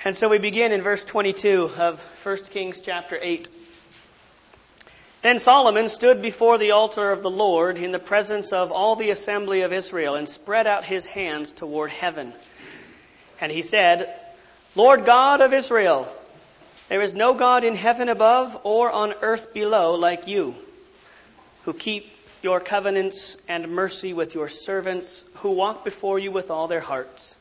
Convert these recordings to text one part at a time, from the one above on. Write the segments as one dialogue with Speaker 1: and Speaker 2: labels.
Speaker 1: And so we begin in verse 22 of 1 Kings chapter 8. Then Solomon stood before the altar of the Lord in the presence of all the assembly of Israel and spread out his hands toward heaven. And he said, Lord God of Israel, there is no God in heaven above or on earth below like you, who keep your covenants and mercy with your servants, who walk before you with all their hearts.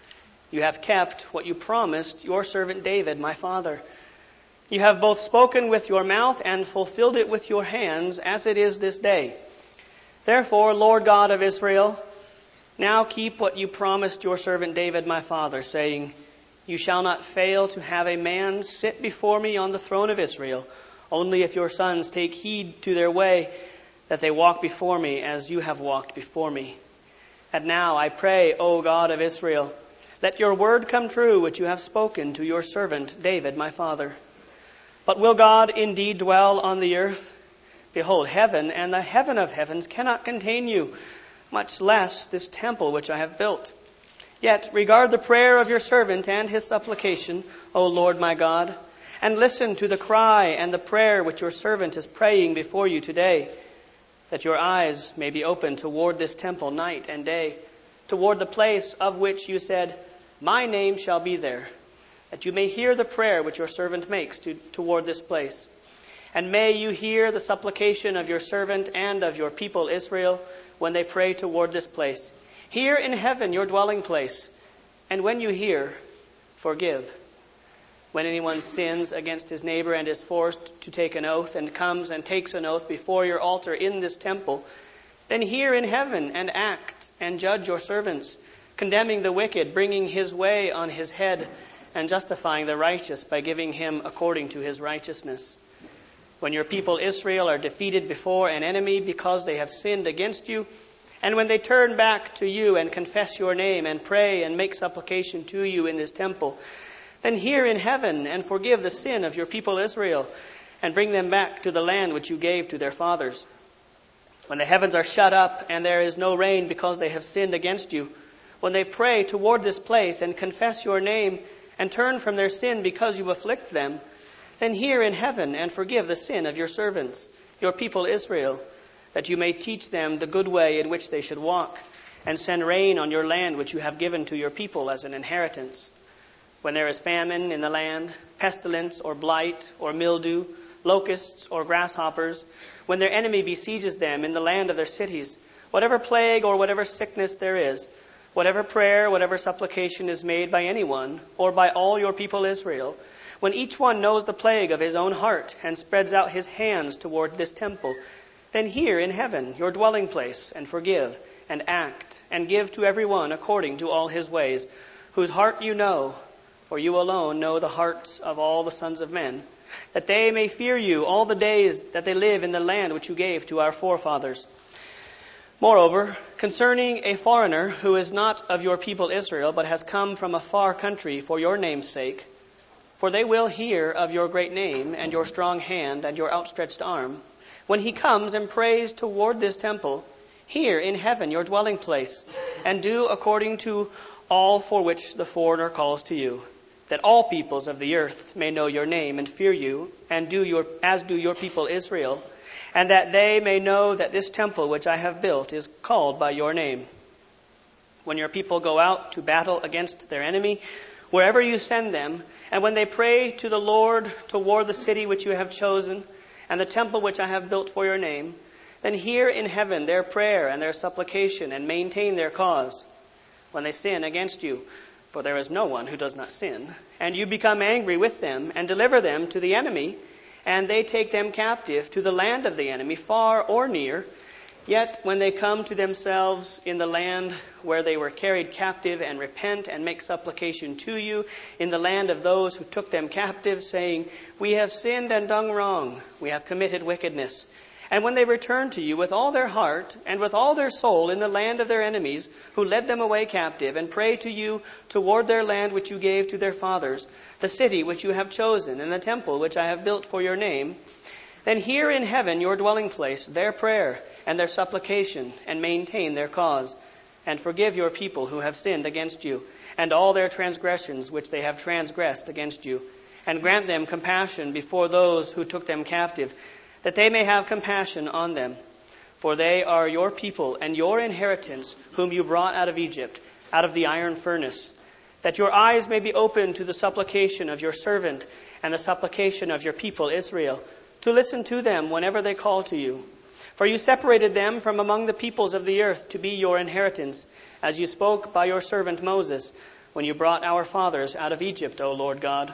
Speaker 1: You have kept what you promised your servant David, my father. You have both spoken with your mouth and fulfilled it with your hands, as it is this day. Therefore, Lord God of Israel, now keep what you promised your servant David, my father, saying, You shall not fail to have a man sit before me on the throne of Israel, only if your sons take heed to their way, that they walk before me as you have walked before me. And now I pray, O God of Israel, let your word come true, which you have spoken to your servant David, my father. But will God indeed dwell on the earth? Behold, heaven and the heaven of heavens cannot contain you, much less this temple which I have built. Yet regard the prayer of your servant and his supplication, O Lord my God, and listen to the cry and the prayer which your servant is praying before you today, that your eyes may be open toward this temple night and day, toward the place of which you said, My name shall be there, that you may hear the prayer which your servant makes toward this place. And may you hear the supplication of your servant and of your people Israel when they pray toward this place. Hear in heaven your dwelling place, and when you hear, forgive. When anyone sins against his neighbor and is forced to take an oath and comes and takes an oath before your altar in this temple, then hear in heaven and act and judge your servants, condemning the wicked, bringing his way on his head, and justifying the righteous by giving him according to his righteousness. When your people Israel are defeated before an enemy because they have sinned against you, and when they turn back to you and confess your name and pray and make supplication to you in this temple, then hear in heaven and forgive the sin of your people Israel, and bring them back to the land which you gave to their fathers. When the heavens are shut up and there is no rain because they have sinned against you, when they pray toward this place and confess your name and turn from their sin because you afflict them, then hear in heaven and forgive the sin of your servants, your people Israel, that you may teach them the good way in which they should walk, and send rain on your land which you have given to your people as an inheritance. When there is famine in the land, pestilence or blight or mildew, locusts or grasshoppers, when their enemy besieges them in the land of their cities, whatever plague or whatever sickness there is, whatever prayer, whatever supplication is made by anyone or by all your people Israel, when each one knows the plague of his own heart and spreads out his hands toward this temple, then hear in heaven your dwelling place and forgive and act and give to everyone according to all his ways, whose heart you know, for you alone know the hearts of all the sons of men, that they may fear you all the days that they live in the land which you gave to our forefathers. Moreover, concerning a foreigner who is not of your people Israel, but has come from a far country for your name's sake, for they will hear of your great name and your strong hand and your outstretched arm, when he comes and prays toward this temple, hear in heaven your dwelling place, and do according to all for which the foreigner calls to you, that all peoples of the earth may know your name and fear you, and do your people Israel, and that they may know that this temple which I have built is called by your name. When your people go out to battle against their enemy, wherever you send them, and when they pray to the Lord toward the city which you have chosen, and the temple which I have built for your name, then hear in heaven their prayer and their supplication, and maintain their cause. When they sin against you, for there is no one who does not sin, and you become angry with them, and deliver them to the enemy, and they take them captive to the land of the enemy, far or near, yet when they come to themselves in the land where they were carried captive, and repent and make supplication to you in the land of those who took them captive, saying, We have sinned and done wrong, we have committed wickedness. And when they return to you with all their heart and with all their soul in the land of their enemies, who led them away captive, and pray to you toward their land which you gave to their fathers, the city which you have chosen, and the temple which I have built for your name, then hear in heaven your dwelling place, their prayer and their supplication, and maintain their cause, and forgive your people who have sinned against you, and all their transgressions which they have transgressed against you, and grant them compassion before those who took them captive, that they may have compassion on them. For they are your people and your inheritance, whom you brought out of Egypt, out of the iron furnace, that your eyes may be opened to the supplication of your servant and the supplication of your people Israel, to listen to them whenever they call to you. For you separated them from among the peoples of the earth to be your inheritance, as you spoke by your servant Moses, when you brought our fathers out of Egypt, O Lord God.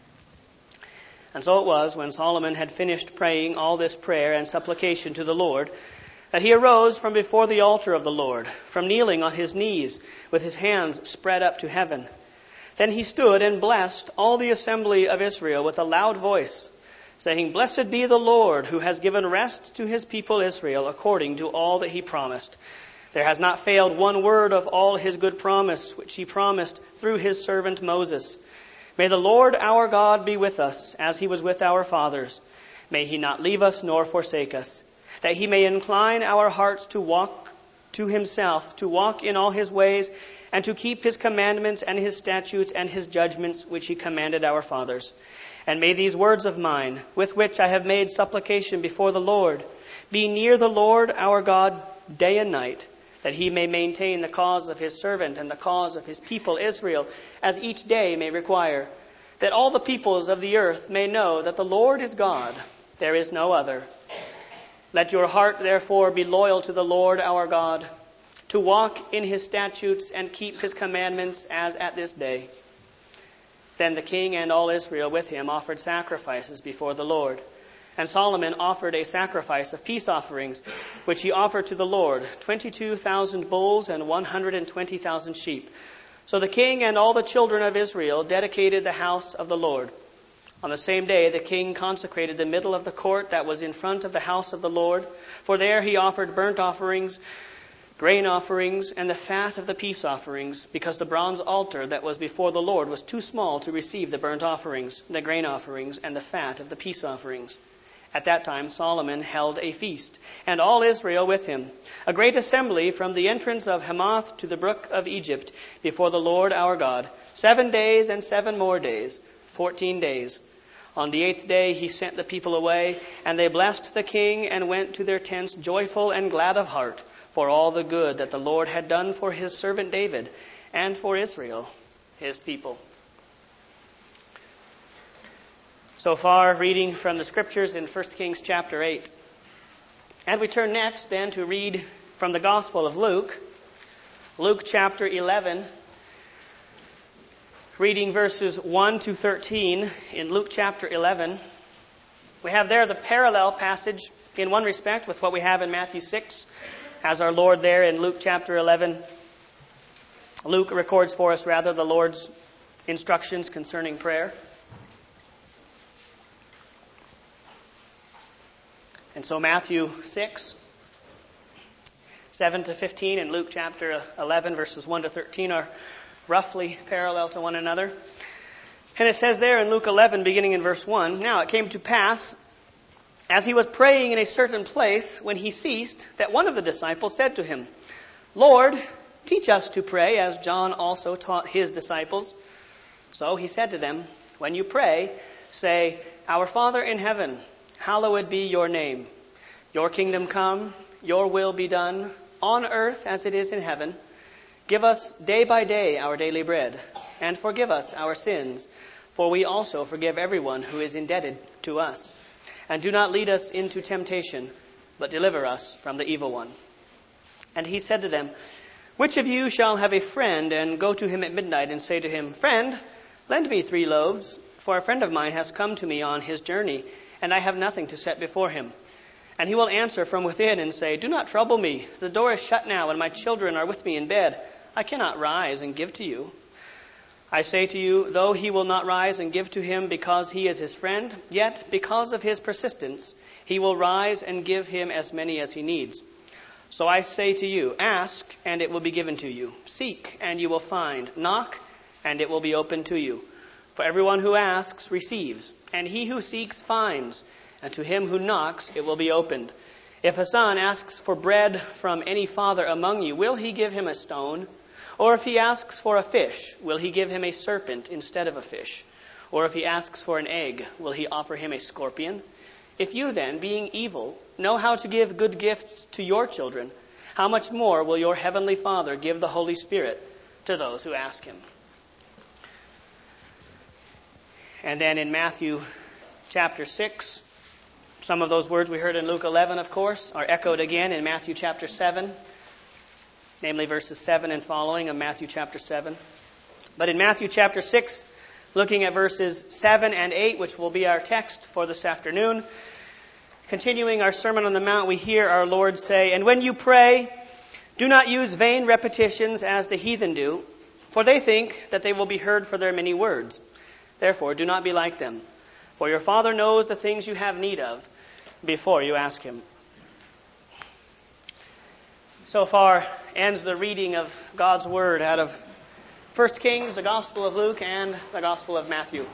Speaker 1: And so it was, when Solomon had finished praying all this prayer and supplication to the Lord, that he arose from before the altar of the Lord, from kneeling on his knees, with his hands spread up to heaven. Then he stood and blessed all the assembly of Israel with a loud voice, saying, Blessed be the Lord, who has given rest to his people Israel, according to all that he promised. There has not failed one word of all his good promise, which he promised through his servant Moses. May the Lord our God be with us, as he was with our fathers. May he not leave us nor forsake us, that he may incline our hearts to walk to himself, to walk in all his ways, and to keep his commandments and his statutes and his judgments, which he commanded our fathers. And may these words of mine, with which I have made supplication before the Lord, be near the Lord our God day and night, that he may maintain the cause of his servant and the cause of his people Israel, as each day may require, that all the peoples of the earth may know that the Lord is God, there is no other. Let your heart, therefore, be loyal to the Lord our God, to walk in his statutes and keep his commandments as at this day. Then the king and all Israel with him offered sacrifices before the Lord. And Solomon offered a sacrifice of peace offerings, which he offered to the Lord, 22,000 bulls and 120,000 sheep. So the king and all the children of Israel dedicated the house of the Lord. On the same day, the king consecrated the middle of the court that was in front of the house of the Lord, for there he offered burnt offerings, grain offerings, and the fat of the peace offerings, because the bronze altar that was before the Lord was too small to receive the burnt offerings, the grain offerings, and the fat of the peace offerings. At that time Solomon held a feast, and all Israel with him, a great assembly from the entrance of Hamath to the brook of Egypt, before the Lord our God, 7 days and 7 more days, 14 days. On the 8th day he sent the people away, and they blessed the king and went to their tents joyful and glad of heart, for all the good that the Lord had done for his servant David and for Israel, his people. So far, reading from the scriptures in 1 Kings chapter 8. And we turn next then to read from the Gospel of Luke, Luke chapter 11, reading verses 1 to 13 in Luke chapter 11. We have there the parallel passage in one respect with what we have in Matthew 6, as our Lord there in Luke chapter 11. Luke records for us, rather, the Lord's instructions concerning prayer. And so Matthew 6, 7 to 15, and Luke chapter 11, verses 1 to 13 are roughly parallel to one another. And it says there in Luke 11, beginning in verse 1, Now it came to pass, as he was praying in a certain place, when he ceased, that one of the disciples said to him, Lord, teach us to pray, as John also taught his disciples. So he said to them, When you pray, say, Our Father in heaven, hallowed be your name. Your kingdom come, your will be done, on earth as it is in heaven. Give us day by day our daily bread, and forgive us our sins, for we also forgive everyone who is indebted to us. And do not lead us into temptation, but deliver us from the evil one. And he said to them, Which of you shall have a friend, and go to him at midnight, and say to him, Friend, lend me 3 loaves, for a friend of mine has come to me on his journey, and I have nothing to set before him. And he will answer from within and say, Do not trouble me. The door is shut now, and my children are with me in bed. I cannot rise and give to you. I say to you, though he will not rise and give to him because he is his friend, yet because of his persistence, he will rise and give him as many as he needs. So I say to you, ask, and it will be given to you. Seek, and you will find. Knock, and it will be opened to you. For everyone who asks receives, and he who seeks finds, and to him who knocks it will be opened. If a son asks for bread from any father among you, will he give him a stone? Or if he asks for a fish, will he give him a serpent instead of a fish? Or if he asks for an egg, will he offer him a scorpion? If you then, being evil, know how to give good gifts to your children, how much more will your heavenly Father give the Holy Spirit to those who ask him? And then in Matthew chapter 6, some of those words we heard in Luke 11, of course, are echoed again in Matthew chapter 7, namely verses 7 and following of Matthew chapter 7. But in Matthew chapter 6, looking at verses 7 and 8, which will be our text for this afternoon, continuing our Sermon on the Mount, we hear our Lord say, "And when you pray, do not use vain repetitions as the heathen do, for they think that they will be heard for their many words. Therefore, do not be like them, for your Father knows the things you have need of before you ask him." So far ends the reading of God's Word out of 1 Kings, the Gospel of Luke, and the Gospel of Matthew.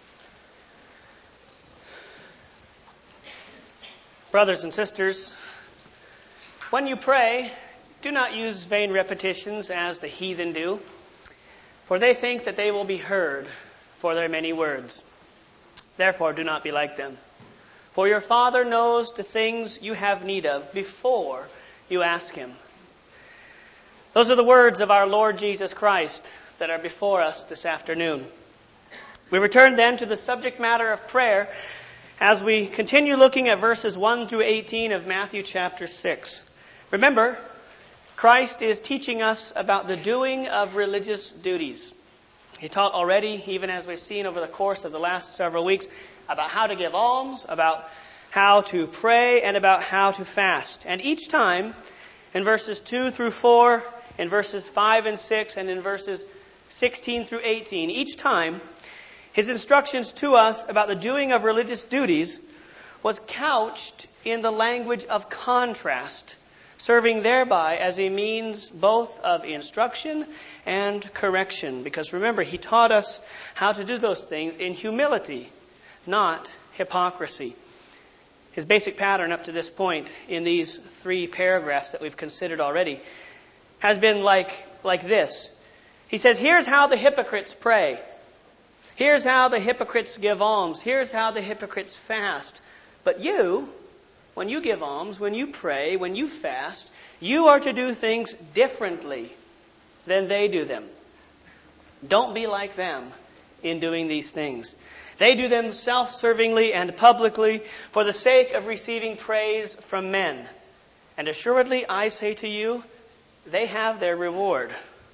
Speaker 1: Brothers and sisters, when you pray, do not use vain repetitions as the heathen do, for they think that they will be heard for their many words. Therefore, do not be like them, for your Father knows the things you have need of before you ask him. Those are the words of our Lord Jesus Christ that are before us this afternoon. We return then to the subject matter of prayer as we continue looking at verses 1 through 18 of Matthew chapter 6. Remember, Christ is teaching us about the doing of religious duties. He taught already, even as we've seen over the course of the last several weeks, about how to give alms, about how to pray, and about how to fast. And each time, in verses 2 through 4, in verses 5 and 6, and in verses 16 through 18, each time, his instructions to us about the doing of religious duties was couched in the language of contrast, serving thereby as a means both of instruction and correction. Because remember, he taught us how to do those things in humility, not hypocrisy. His basic pattern up to this point in these 3 paragraphs that we've considered already has been like this. He says, here's how the hypocrites pray. Here's how the hypocrites give alms. Here's how the hypocrites fast. But you, when you give alms, when you pray, when you fast, you are to do things differently than they do them. Don't be like them in doing these things. They do them self-servingly and publicly for the sake of receiving praise from men. And assuredly, I say to you, they have their reward.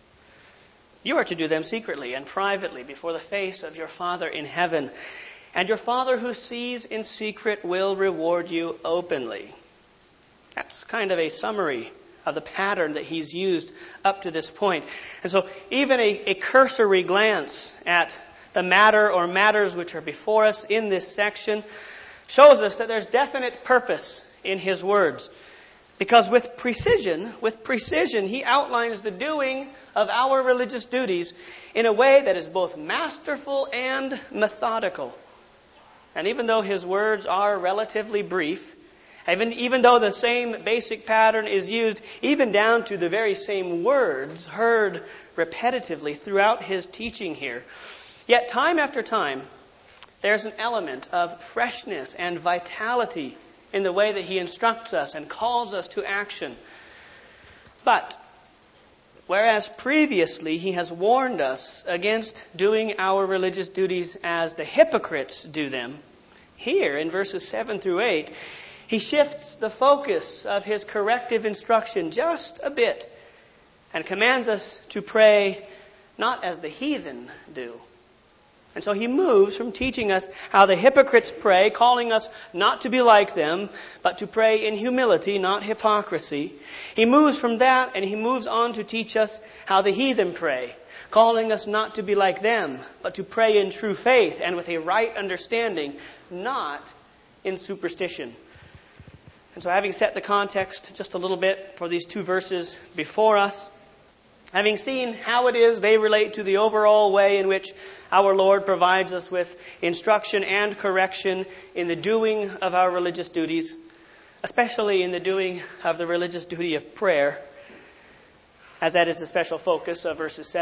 Speaker 1: You are to do them secretly and privately before the face of your Father in heaven. And your Father who sees in secret will reward you openly. That's kind of a summary of the pattern that he's used up to this point. And so even a cursory glance at the matter or matters which are before us in this section shows us that there's definite purpose in his words. Because with precision, he outlines the doing of our religious duties in a way that is both masterful and methodical. And even though his words are relatively brief, even though the same basic pattern is used, even down to the very same words heard repetitively throughout his teaching here, yet time after time, there's an element of freshness and vitality in the way that he instructs us and calls us to action. But whereas previously he has warned us against doing our religious duties as the hypocrites do them, here in verses 7 through 8, he shifts the focus of his corrective instruction just a bit and commands us to pray not as the heathen do. And so he moves from teaching us how the hypocrites pray, calling us not to be like them, but to pray in humility, not hypocrisy. He moves from that and he moves on to teach us how the heathen pray, calling us not to be like them, but to pray in true faith and with a right understanding, not in superstition. And so having set the context just a little bit for these 2 verses before us, having seen how it is they relate to the overall way in which our Lord provides us with instruction and correction in the doing of our religious duties, especially in the doing of the religious duty of prayer, as that is the special focus of verses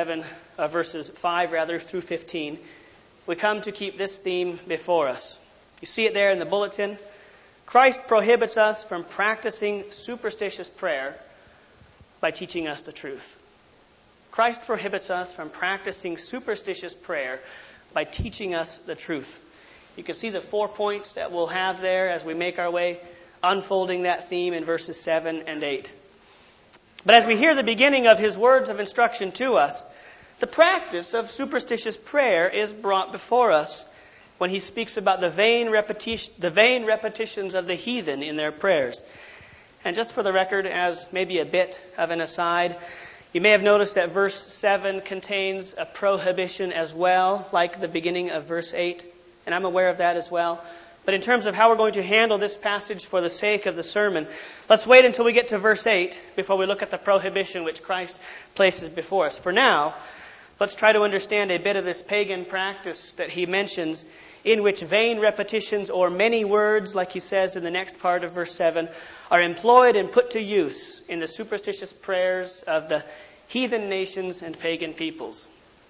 Speaker 1: 5 through 15, we come to keep this theme before us. You see it there in the bulletin. Christ prohibits us from practicing superstitious prayer by teaching us the truth. Christ prohibits us from practicing superstitious prayer by teaching us the truth. You can see the 4 points that we'll have there as we make our way unfolding that theme in verses 7 and 8. But as we hear the beginning of his words of instruction to us, the practice of superstitious prayer is brought before us when he speaks about the vain repetitions of the heathen in their prayers. And just for the record, as maybe a bit of an aside, you may have noticed that verse 7 contains a prohibition as well, like the beginning of verse 8. And I'm aware of that as well. But in terms of how we're going to handle this passage for the sake of the sermon, let's wait until we get to verse 8 before we look at the prohibition which Christ places before us. For now, let's try to understand a bit of this pagan practice that he mentions, in which vain repetitions or many words, like he says in the next part of verse 7, are employed and put to use in the superstitious prayers of the heathen nations and pagan peoples.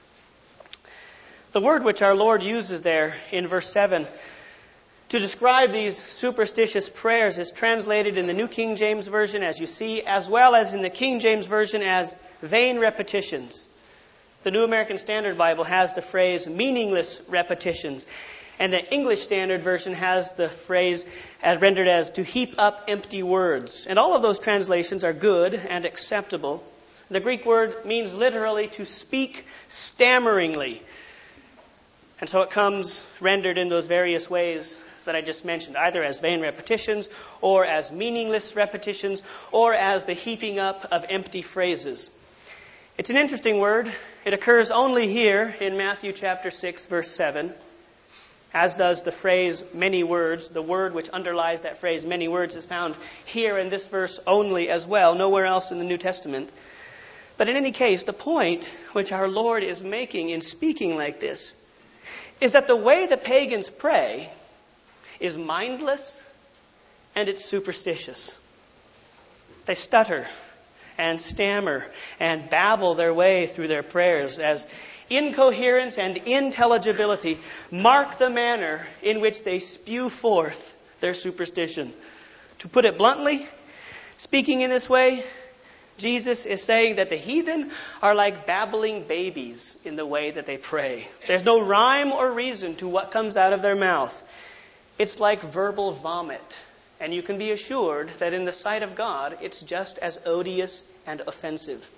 Speaker 1: The word which our Lord uses there in verse 7 to describe these superstitious prayers is translated in the New King James Version, as you see, as well as in the King James Version as vain repetitions. The New American Standard Bible has the phrase meaningless repetitions, and the English Standard Version has the phrase rendered as to heap up empty words. And all of those translations are good and acceptable. The Greek word means literally to speak stammeringly. And so it comes rendered in those various ways that I just mentioned, either as vain repetitions, or as meaningless repetitions, or as the heaping up of empty phrases. It's an interesting word. It occurs only here in Matthew chapter 6, verse 7, as does the phrase many words. The word which underlies that phrase many words is found here in this verse only as well, nowhere else in the New Testament. But in any case, the point which our Lord is making in speaking like this is that the way the pagans pray is mindless and it's superstitious. They stutter and stammer and babble their way through their prayers as incoherence and intelligibility mark the manner in which they spew forth their superstition. To put it bluntly, speaking in this way, Jesus is saying that the heathen are like babbling babies in the way that they pray. There's no rhyme or reason to what comes out of their mouth. It's like verbal vomit. And you can be assured that in the sight of God, it's just as odious and offensive.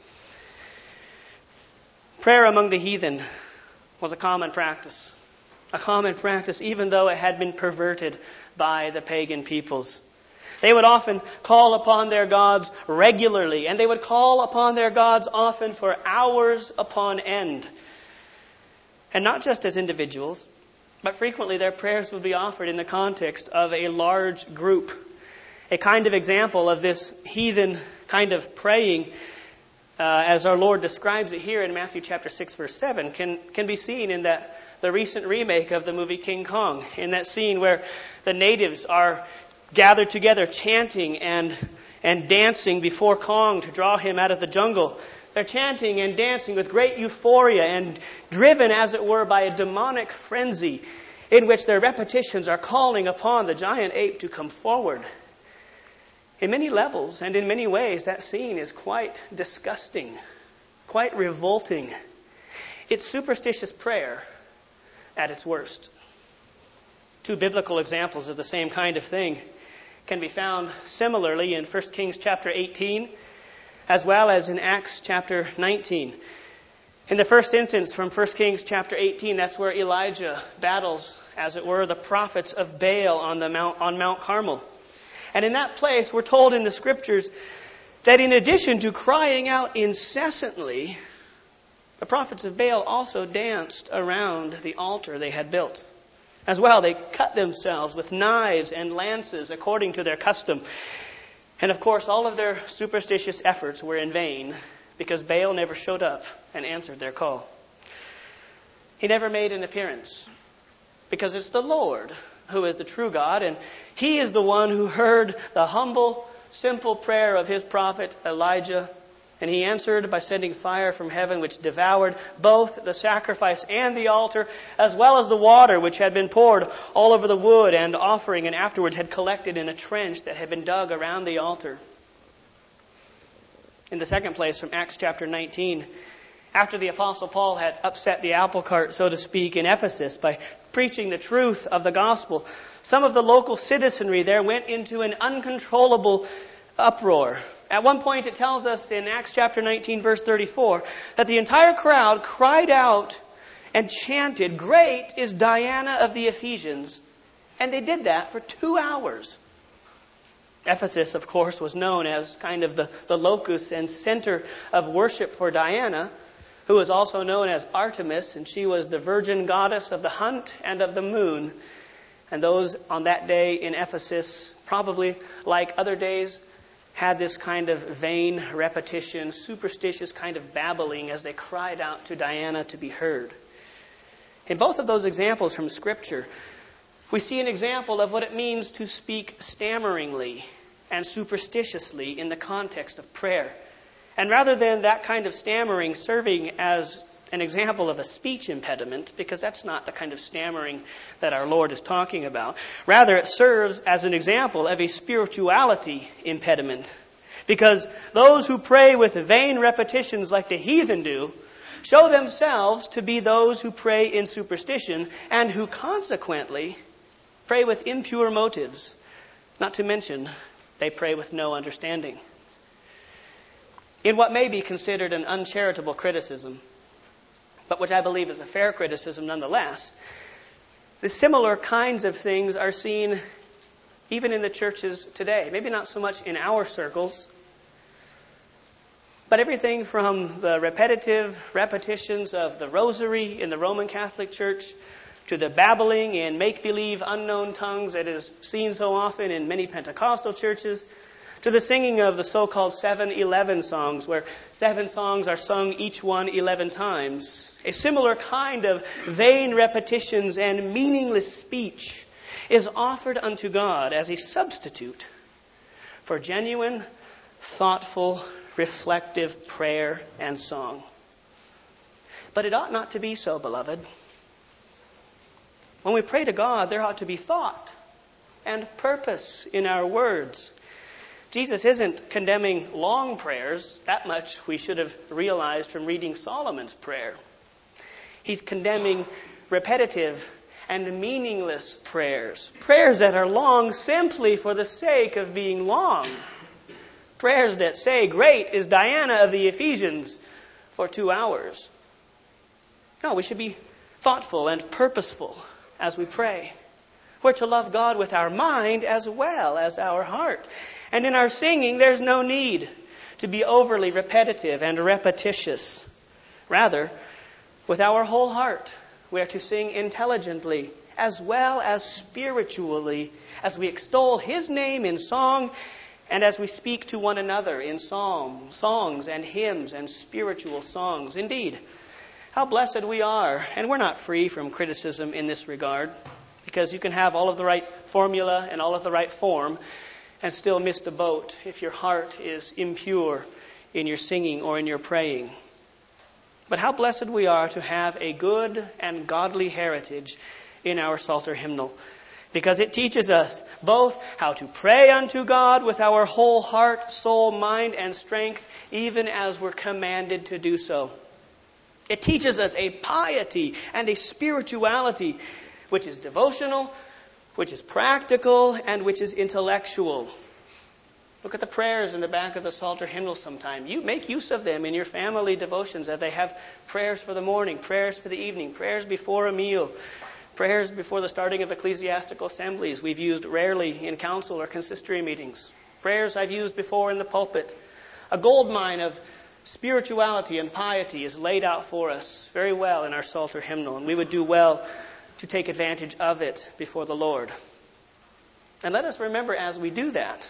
Speaker 1: Prayer among the heathen was a common practice. A common practice even though it had been perverted by the pagan peoples. They would often call upon their gods regularly, and they would call upon their gods often for hours upon end. And not just as individuals, but frequently their prayers would be offered in the context of a large group. A kind of example of this heathen kind of praying, as our Lord describes it here in Matthew chapter 6, verse 7, can be seen in the recent remake of the movie King Kong, in that scene where the natives are gathered together chanting and dancing before Kong to draw him out of the jungle. They're chanting and dancing with great euphoria and driven, as it were, by a demonic frenzy in which their repetitions are calling upon the giant ape to come forward. In many levels and in many ways, that scene is quite disgusting, quite revolting. It's superstitious prayer at its worst. Two biblical examples of the same kind of thing can be found similarly in 1 Kings chapter 18, as well as in Acts chapter 19. In the first instance from 1 Kings chapter 18, that's where Elijah battles, as it were, the prophets of Baal on Mount Carmel. And in that place, we're told in the scriptures that in addition to crying out incessantly, the prophets of Baal also danced around the altar they had built. As well, they cut themselves with knives and lances according to their custom. And of course, all of their superstitious efforts were in vain because Baal never showed up and answered their call. He never made an appearance because it's the Lord who is the true God, and He is the one who heard the humble, simple prayer of His prophet Elijah And he answered by sending fire from heaven, which devoured both the sacrifice and the altar, as well as the water which had been poured all over the wood and offering, and afterwards had collected in a trench that had been dug around the altar. In the second place, from Acts chapter 19, after the Apostle Paul had upset the apple cart, so to speak, in Ephesus by preaching the truth of the gospel, some of the local citizenry there went into an uncontrollable uproar. At one point it tells us in Acts chapter 19 verse 34 that the entire crowd cried out and chanted, "Great is Diana of the Ephesians." And they did that for 2 hours. Ephesus, of course, was known as kind of the locus and center of worship for Diana, who was also known as Artemis, and she was the virgin goddess of the hunt and of the moon. And those on that day in Ephesus, probably like other days, had this kind of vain repetition, superstitious kind of babbling as they cried out to Diana to be heard. In both of those examples from Scripture, we see an example of what it means to speak stammeringly and superstitiously in the context of prayer. And rather than that kind of stammering serving as an example of a speech impediment, because that's not the kind of stammering that our Lord is talking about. Rather, it serves as an example of a spirituality impediment. Because those who pray with vain repetitions like the heathen do, show themselves to be those who pray in superstition and who consequently pray with impure motives. Not to mention, they pray with no understanding. In what may be considered an uncharitable criticism, but which I believe is a fair criticism nonetheless, the similar kinds of things are seen even in the churches today. Maybe not so much in our circles, but everything from the repetitions of the rosary in the Roman Catholic Church to the babbling in make-believe unknown tongues that is seen so often in many Pentecostal churches, to the singing of the so-called 7-11 songs, where 7 songs are sung each one 11 times. A similar kind of vain repetitions and meaningless speech is offered unto God as a substitute for genuine, thoughtful, reflective prayer and song. But it ought not to be so, beloved. When we pray to God, there ought to be thought and purpose in our words. Jesus isn't condemning long prayers. That much we should have realized from reading Solomon's prayer. He's condemning repetitive and meaningless prayers. Prayers that are long simply for the sake of being long. Prayers that say, "Great is Diana of the Ephesians," for 2 hours. No, we should be thoughtful and purposeful as we pray. We're to love God with our mind as well as our heart. And in our singing, there's no need to be overly repetitive and repetitious. Rather, with our whole heart, we are to sing intelligently as well as spiritually as we extol His name in song and as we speak to one another in songs and hymns and spiritual songs. Indeed, how blessed we are. And we're not free from criticism in this regard, because you can have all of the right formula and all of the right form and still miss the boat if your heart is impure in your singing or in your praying. But how blessed we are to have a good and godly heritage in our Psalter hymnal, because it teaches us both how to pray unto God with our whole heart, soul, mind, and strength, even as we're commanded to do so. It teaches us a piety and a spirituality which is devotional, which is practical, and which is intellectual. Look at the prayers in the back of the Psalter hymnal sometime. You make use of them in your family devotions, as they have prayers for the morning, prayers for the evening, prayers before a meal, prayers before the starting of ecclesiastical assemblies we've used rarely in council or consistory meetings. Prayers I've used before in the pulpit. A gold mine of spirituality and piety is laid out for us very well in our Psalter hymnal, and we would do well to take advantage of it before the Lord. And let us remember as we do that,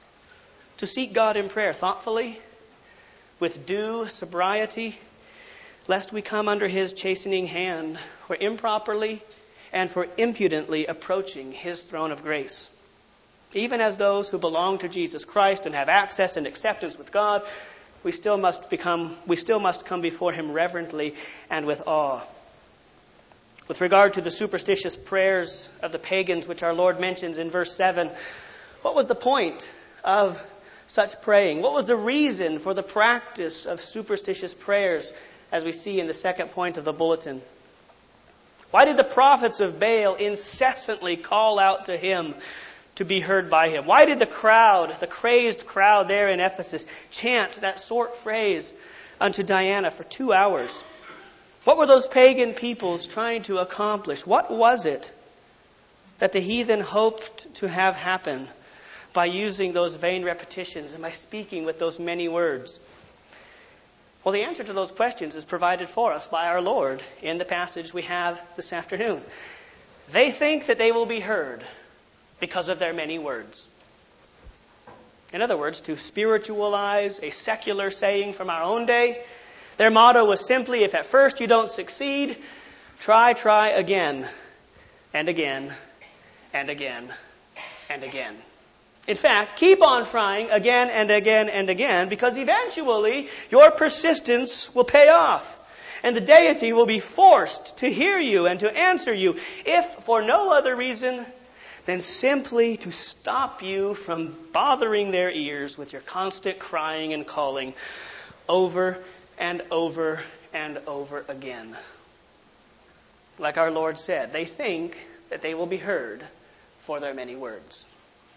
Speaker 1: to seek God in prayer thoughtfully, with due sobriety, lest we come under His chastening hand for improperly and for impudently approaching His throne of grace. Even as those who belong to Jesus Christ and have access and acceptance with God, we still must come before him reverently and with awe. With regard to the superstitious prayers of the pagans, which our Lord mentions in verse 7, what was the point of such praying? What was the reason for the practice of superstitious prayers, as we see in the second point of the bulletin? Why did the prophets of Baal incessantly call out to him to be heard by him? Why did the crazed crowd there in Ephesus, chant that short phrase unto Diana for 2 hours? What were those pagan peoples trying to accomplish? What was it that the heathen hoped to have happen by using those vain repetitions and by speaking with those many words? Well, the answer to those questions is provided for us by our Lord in the passage we have this afternoon. They think that they will be heard because of their many words. In other words, to spiritualize a secular saying from our own day, their motto was simply, if at first you don't succeed, try again, and again, and again, and again. In fact, keep on trying again and again and again, because eventually your persistence will pay off, and the deity will be forced to hear you and to answer you, if for no other reason than simply to stop you from bothering their ears with your constant crying and calling over and over and over again. Like our Lord said, they think that they will be heard for their many words.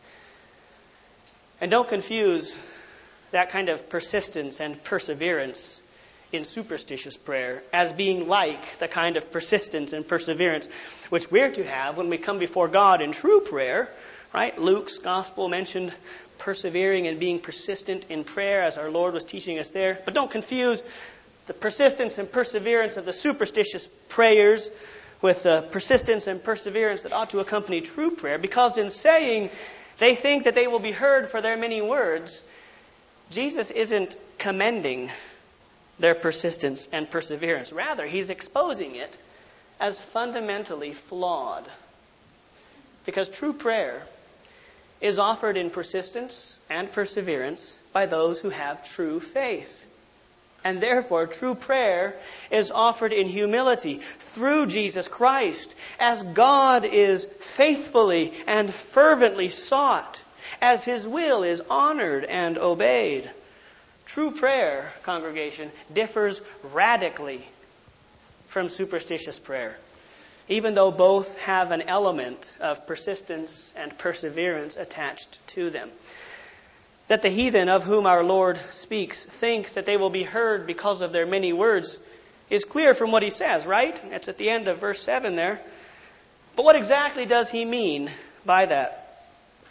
Speaker 1: And don't confuse that kind of persistence and perseverance in superstitious prayer as being like the kind of persistence and perseverance which we're to have when we come before God in true prayer, right? Luke's gospel mentioned persevering and being persistent in prayer, as our Lord was teaching us there. But don't confuse the persistence and perseverance of the superstitious prayers with the persistence and perseverance that ought to accompany true prayer, because in saying they think that they will be heard for their many words, Jesus isn't commending their persistence and perseverance. Rather, he's exposing it as fundamentally flawed. Because true prayer is offered in persistence and perseverance by those who have true faith. And therefore, true prayer is offered in humility through Jesus Christ, as God is faithfully and fervently sought, as his will is honored and obeyed. True prayer, congregation, differs radically from superstitious prayer, even though both have an element of persistence and perseverance attached to them. That the heathen of whom our Lord speaks think that they will be heard because of their many words is clear from what he says, right? It's at the end of verse 7 there. But what exactly does he mean by that?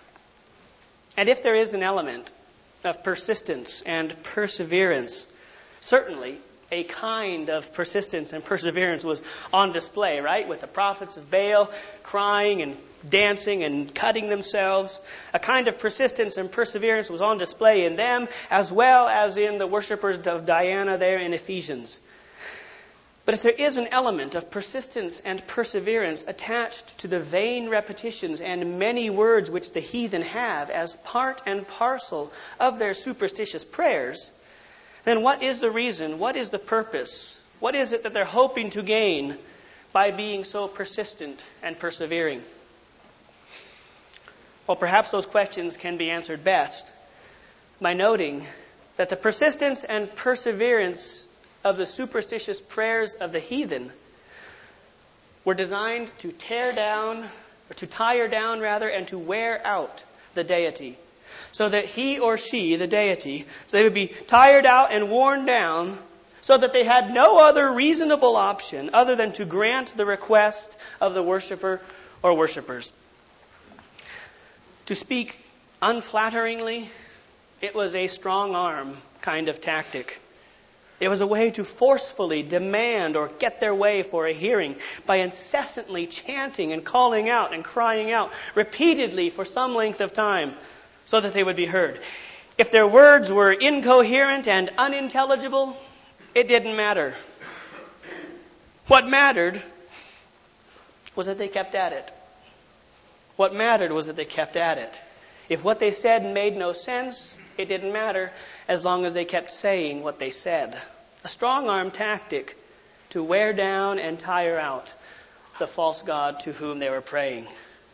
Speaker 1: And if there is an element of persistence and perseverance, certainly a kind of persistence and perseverance was on display, right? With the prophets of Baal crying and dancing and cutting themselves. A kind of persistence and perseverance was on display in them, as well as in the worshippers of Diana there in Ephesians. But if there is an element of persistence and perseverance attached to the vain repetitions and many words which the heathen have as part and parcel of their superstitious prayers, then what is the reason? What is the purpose? What is it that they're hoping to gain by being so persistent and persevering? Well, perhaps those questions can be answered best by noting that the persistence and perseverance of the superstitious prayers of the heathen were designed to tire down, and to wear out the deity. So that he or she, the deity, so they would be tired out and worn down, so that they had no other reasonable option other than to grant the request of the worshiper or worshippers. To speak unflatteringly, it was a strong arm kind of tactic. It was a way to forcefully demand or get their way for a hearing by incessantly chanting and calling out and crying out repeatedly for some length of time so that they would be heard. If their words were incoherent and unintelligible, it didn't matter. What mattered was that they kept at it. What mattered was that they kept at it. If what they said made no sense, it didn't matter as long as they kept saying what they said. A strong-arm tactic to wear down and tire out the false god to whom they were praying.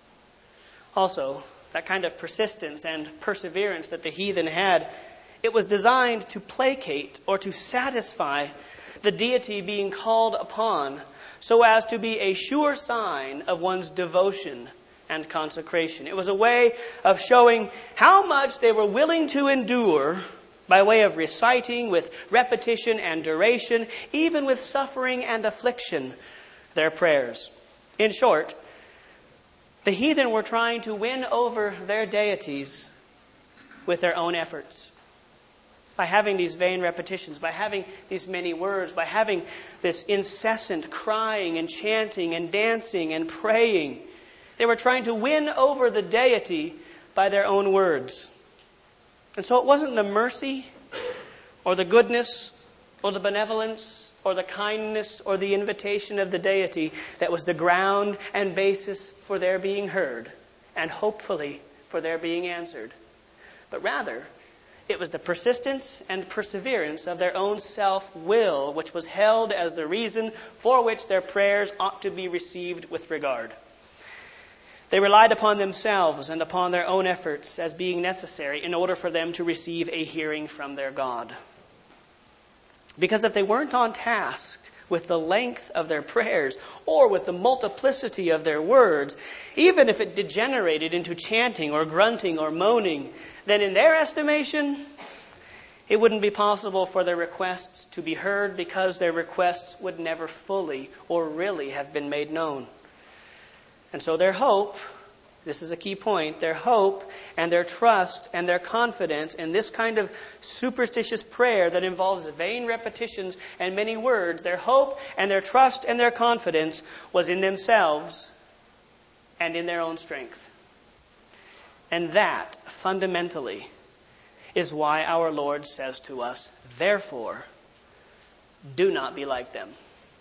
Speaker 1: Also, that kind of persistence and perseverance that the heathen had, it was designed to placate or to satisfy the deity being called upon, so as to be a sure sign of one's devotion and consecration. It was a way of showing how much they were willing to endure by way of reciting with repetition and duration, even with suffering and affliction, their prayers. In short, the heathen were trying to win over their deities with their own efforts. By having these vain repetitions, by having these many words, by having this incessant crying and chanting and dancing and praying, they were trying to win over the deity by their own words. And so it wasn't the mercy or the goodness or the benevolence or the kindness or the invitation of the deity that was the ground and basis for their being heard and hopefully for their being answered. But rather, it was the persistence and perseverance of their own self-will which was held as the reason for which their prayers ought to be received with regard. They relied upon themselves and upon their own efforts as being necessary in order for them to receive a hearing from their God. Because if they weren't on task with the length of their prayers or with the multiplicity of their words, even if it degenerated into chanting or grunting or moaning, then in their estimation, it wouldn't be possible for their requests to be heard because their requests would never fully or really have been made known. And so their hope, this is a key point, their hope and their trust and their confidence in this kind of superstitious prayer that involves vain repetitions and many words, their hope and their trust and their confidence was in themselves and in their own strength. And that, fundamentally, is why our Lord says to us, therefore, do not be like them.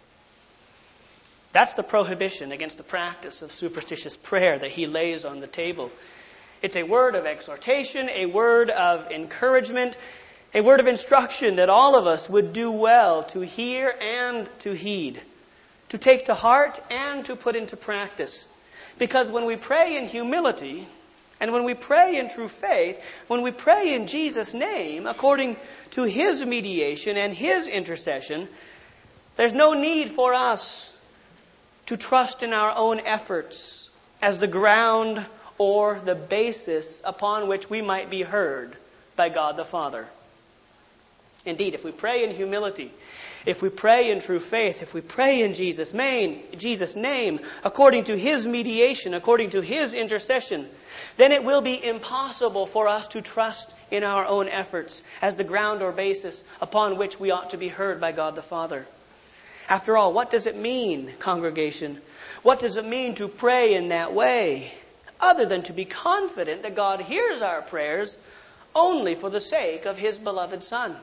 Speaker 1: That's the prohibition against the practice of superstitious prayer that he lays on the table. It's a word of exhortation, a word of encouragement, a word of instruction that all of us would do well to hear and to heed, to take to heart and to put into practice. Because when we pray in humility, and when we pray in true faith, when we pray in Jesus' name, according to his mediation and his intercession, there's no need for us to trust in our own efforts as the ground or the basis upon which we might be heard by God the Father. Indeed, if we pray in humility, if we pray in true faith, if we pray in Jesus' name, according to his mediation, according to his intercession, then it will be impossible for us to trust in our own efforts as the ground or basis upon which we ought to be heard by God the Father. After all, what does it mean, congregation? What does it mean to pray in that way? Other than to be confident that God hears our prayers only for the sake of his beloved Son.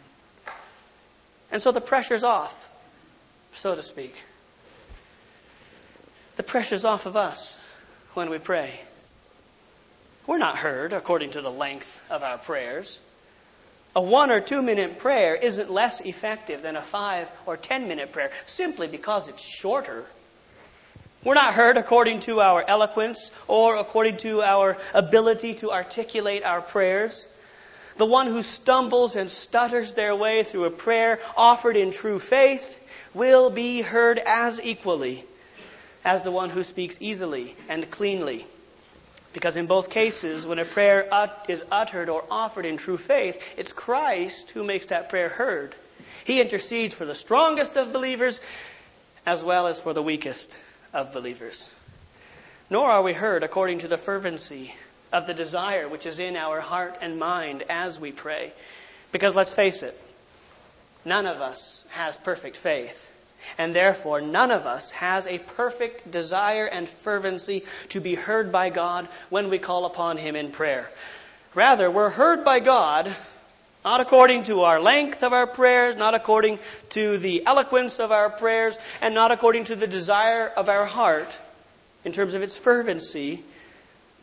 Speaker 1: And so the pressure's off, so to speak. The pressure's off of us when we pray. We're not heard according to the length of our prayers. A 1 or 2 minute prayer isn't less effective than a 5 or 10 minute prayer simply because it's shorter. We're not heard according to our eloquence or according to our ability to articulate our prayers. The one who stumbles and stutters their way through a prayer offered in true faith will be heard as equally as the one who speaks easily and cleanly. Because in both cases, when a prayer is uttered or offered in true faith, it's Christ who makes that prayer heard. He intercedes for the strongest of believers as well as for the weakest of believers. Nor are we heard according to the fervency of the desire which is in our heart and mind as we pray. Because let's face it, none of us has perfect faith. And therefore, none of us has a perfect desire and fervency to be heard by God when we call upon him in prayer. Rather, we're heard by God not according to our length of our prayers, not according to the eloquence of our prayers, and not according to the desire of our heart in terms of its fervency,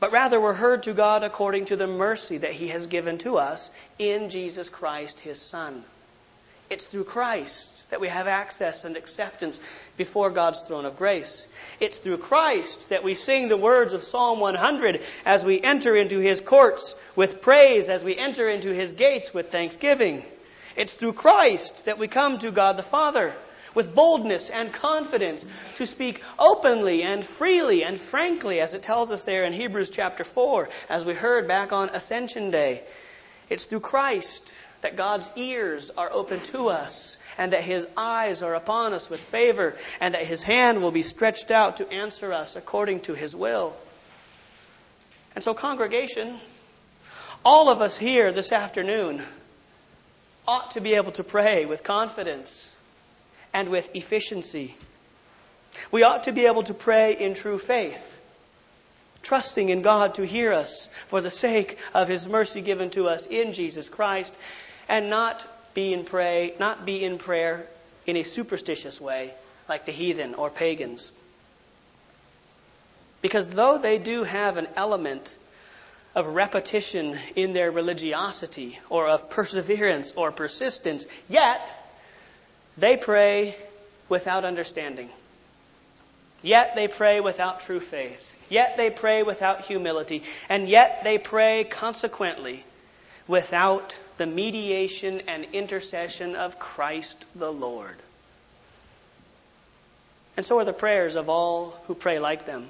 Speaker 1: but rather we're heard to God according to the mercy that He has given to us in Jesus Christ, His Son. It's through Christ that we have access and acceptance before God's throne of grace. It's through Christ that we sing the words of Psalm 100 as we enter into His courts with praise, as we enter into His gates with thanksgiving. It's through Christ that we come to God the Father with boldness and confidence to speak openly and freely and frankly, as it tells us there in Hebrews chapter 4, as we heard back on Ascension Day. It's through Christ that God's ears are open to us, and that His eyes are upon us with favor, and that His hand will be stretched out to answer us according to His will. And so, congregation, all of us here this afternoon ought to be able to pray with confidence and with efficiency. We ought to be able to pray in true faith, trusting in God to hear us for the sake of His mercy given to us in Jesus Christ, and not be in prayer in a superstitious way like the heathen or pagans. Because though they do have an element of repetition in their religiosity or of perseverance or persistence, yet they pray without understanding. Yet they pray without true faith. Yet they pray without humility. And yet they pray consequently without the mediation and intercession of Christ the Lord. And so are the prayers of all who pray like them.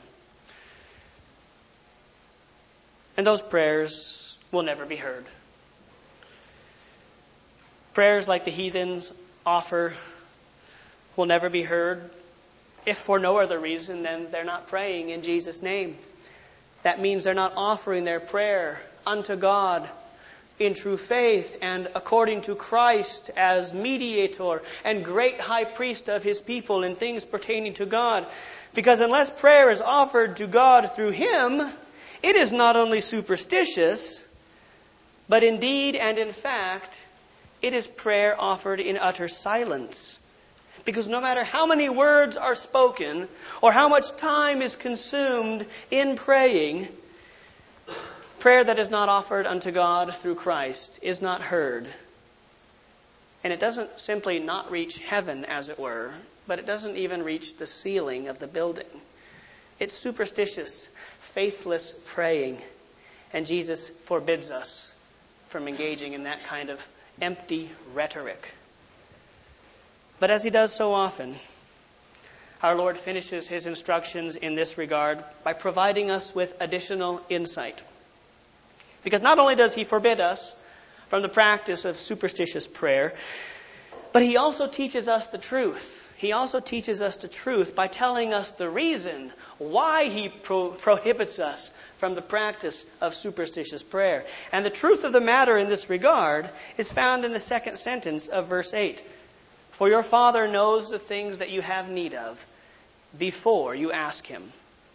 Speaker 1: And those prayers will never be heard. Prayers like the heathens offer will never be heard, if for no other reason than they're not praying in Jesus' name. That means they're not offering their prayer unto God in true faith and according to Christ as mediator and great high priest of His people in things pertaining to God. Because unless prayer is offered to God through Him, it is not only superstitious, but indeed and in fact, it is prayer offered in utter silence. Because no matter how many words are spoken or how much time is consumed in praying, prayer that is not offered unto God through Christ is not heard. And it doesn't simply not reach heaven, as it were, but it doesn't even reach the ceiling of the building. It's superstitious, faithless praying. And Jesus forbids us from engaging in that kind of empty rhetoric. But as He does so often, our Lord finishes His instructions in this regard by providing us with additional insight. Because not only does He forbid us from the practice of superstitious prayer, but He also teaches us the truth. He also teaches us the truth by telling us the reason why He prohibits us from the practice of superstitious prayer. And the truth of the matter in this regard is found in the second sentence of verse 8. For your Father knows the things that you have need of before you ask Him.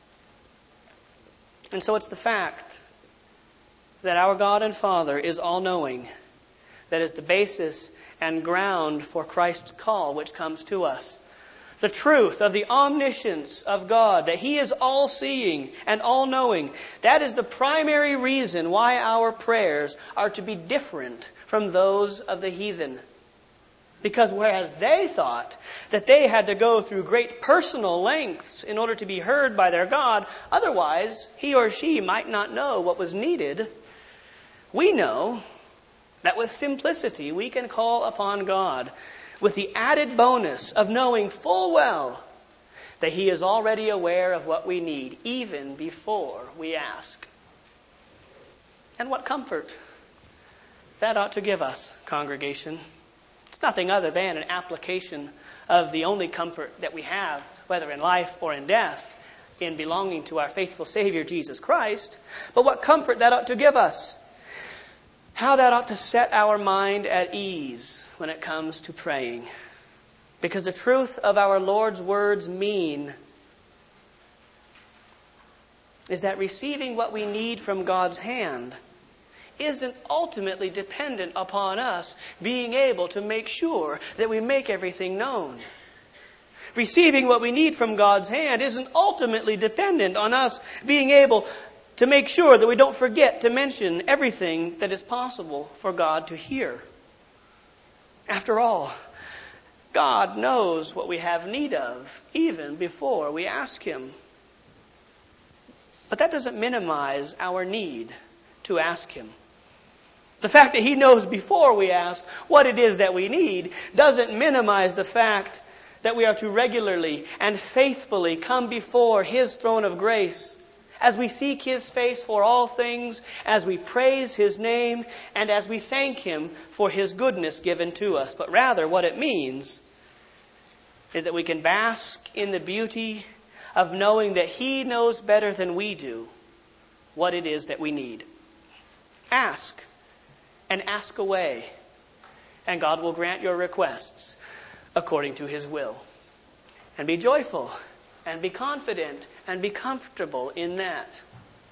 Speaker 1: And so it's the fact that our God and Father is all-knowing that is the basis and ground for Christ's call which comes to us. The truth of the omniscience of God, that He is all-seeing and all-knowing, that is the primary reason why our prayers are to be different from those of the heathen. Because whereas they thought that they had to go through great personal lengths in order to be heard by their God, otherwise he or she might not know what was needed, we know that with simplicity we can call upon God with the added bonus of knowing full well that He is already aware of what we need, even before we ask. And what comfort that ought to give us, congregation. It's nothing other than an application of the only comfort that we have, whether in life or in death, in belonging to our faithful Savior, Jesus Christ. But what comfort that ought to give us. How that ought to set our mind at ease when it comes to praying. Because the truth of our Lord's words mean is that receiving what we need from God's hand isn't ultimately dependent upon us being able to make sure that we make everything known. Receiving what we need from God's hand isn't ultimately dependent on us being able to make sure that we don't forget to mention everything that is possible for God to hear. After all, God knows what we have need of even before we ask Him. But that doesn't minimize our need to ask Him. The fact that He knows before we ask what it is that we need doesn't minimize the fact that we are to regularly and faithfully come before His throne of grace as we seek His face for all things, as we praise His name, and as we thank Him for His goodness given to us. But rather, what it means is that we can bask in the beauty of knowing that He knows better than we do what it is that we need. Ask, and ask away, and God will grant your requests according to His will. And be joyful, and be confident, and be comfortable in that.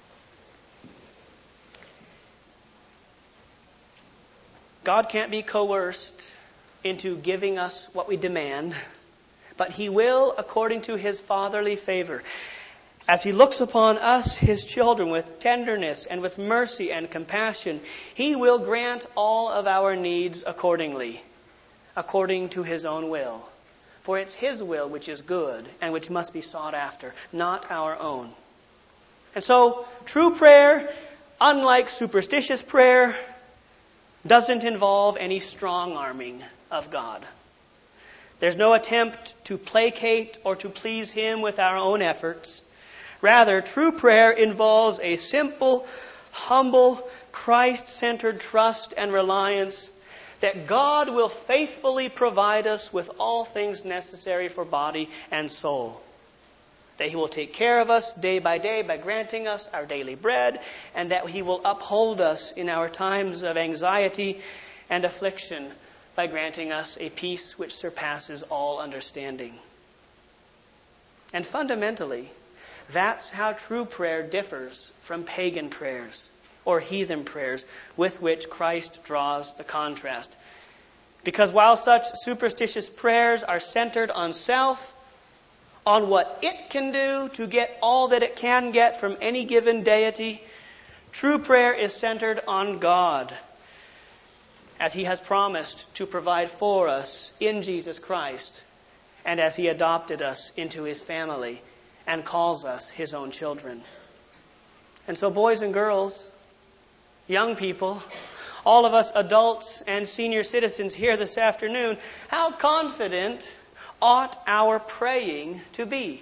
Speaker 1: God can't be coerced into giving us what we demand, but He will according to His fatherly favor. As He looks upon us, His children, with tenderness and with mercy and compassion, He will grant all of our needs accordingly, according to His own will. For it's His will which is good and which must be sought after, not our own. And so, true prayer, unlike superstitious prayer, doesn't involve any strong-arming of God. There's no attempt to placate or to please Him with our own efforts. Rather, true prayer involves a simple, humble, Christ-centered trust and reliance that God will faithfully provide us with all things necessary for body and soul. That He will take care of us day by day by granting us our daily bread, and that He will uphold us in our times of anxiety and affliction by granting us a peace which surpasses all understanding. And fundamentally, that's how true prayer differs from pagan prayers or heathen prayers with which Christ draws the contrast. Because while such superstitious prayers are centered on self, on what it can do to get all that it can get from any given deity, true prayer is centered on God, as He has promised to provide for us in Jesus Christ, and as He adopted us into His family and calls us His own children. And so, boys and girls, young people, all of us adults and senior citizens here this afternoon, how confident ought our praying to be?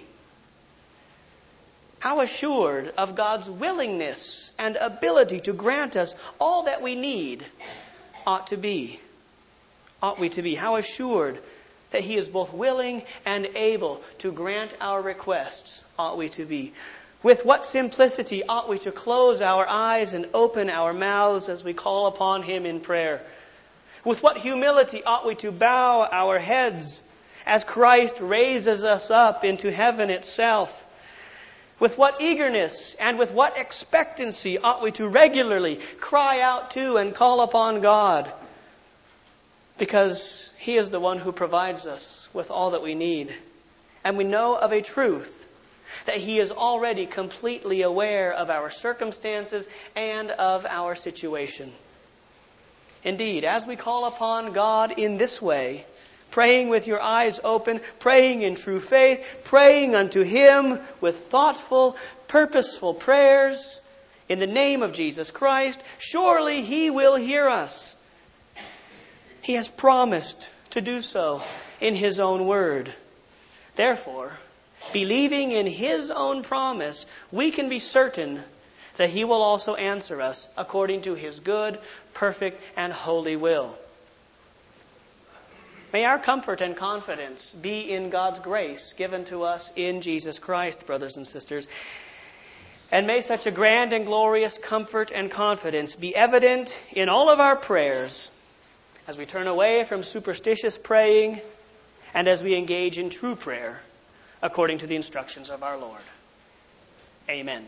Speaker 1: How assured of God's willingness and ability to grant us all that we need ought we to be? How assured that He is both willing and able to grant our requests ought we to be? With what simplicity ought we to close our eyes and open our mouths as we call upon Him in prayer? With what humility ought we to bow our heads as Christ raises us up into heaven itself? With what eagerness and with what expectancy ought we to regularly cry out to and call upon God? Because He is the one who provides us with all that we need. And we know of a truth that He is already completely aware of our circumstances and of our situation. Indeed, as we call upon God in this way, praying with your eyes open, praying in true faith, praying unto Him with thoughtful, purposeful prayers in the name of Jesus Christ, surely He will hear us. He has promised to do so in His own word. Therefore, believing in His own promise, we can be certain that He will also answer us according to His good, perfect, and holy will. May our comfort and confidence be in God's grace given to us in Jesus Christ, brothers and sisters. And may such a grand and glorious comfort and confidence be evident in all of our prayers as we turn away from superstitious praying and as we engage in true prayer according to the instructions of our Lord. Amen.